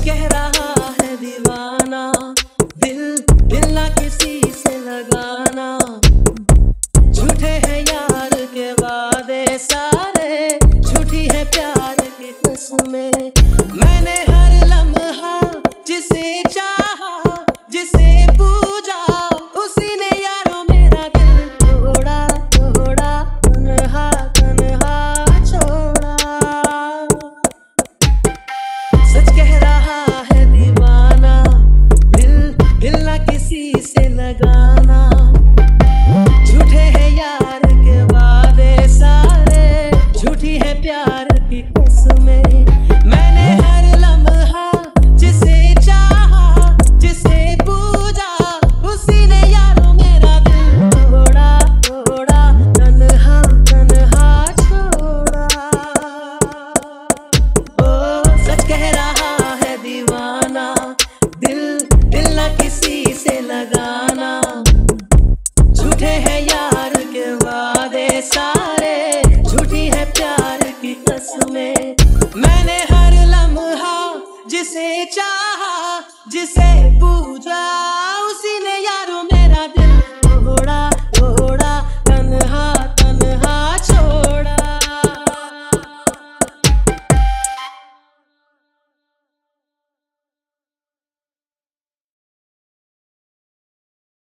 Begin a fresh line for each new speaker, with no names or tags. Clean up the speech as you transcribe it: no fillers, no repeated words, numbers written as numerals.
कह रहा है दीवाना, दिल दिल ना किसी से लगाना। झूठे हैं यार के वादे सारे, झूठी है प्यार की कसमें। मैंने हर लम्हा जिसे चाहा, जिसे पूजा, उसी ने यारों मेरा दिल तोड़ा तोड़ा, तन्हा तन्हा छोड़ा। सच कह रहा है दीवाना, दिल दिल ना किसी से लगाना। झूठे हैं यार के वादे सारे, झूठी है प्यार की कसमें। मैंने हर लम्हा जिसे चाहा, जिसे पूजा, उसी ने यारों मेरा दिल तोड़ा तोड़ा, तन्हा तन्हा छोड़ा। ओ सच कह रहा है दीवाना, दिल दिल ना किसी से लगाना। झूठे हैं यार के वादे सारे, झूठी है प्यार की कसमें। मैंने हर लम्हा जिसे चाहा, जिसे पूजा,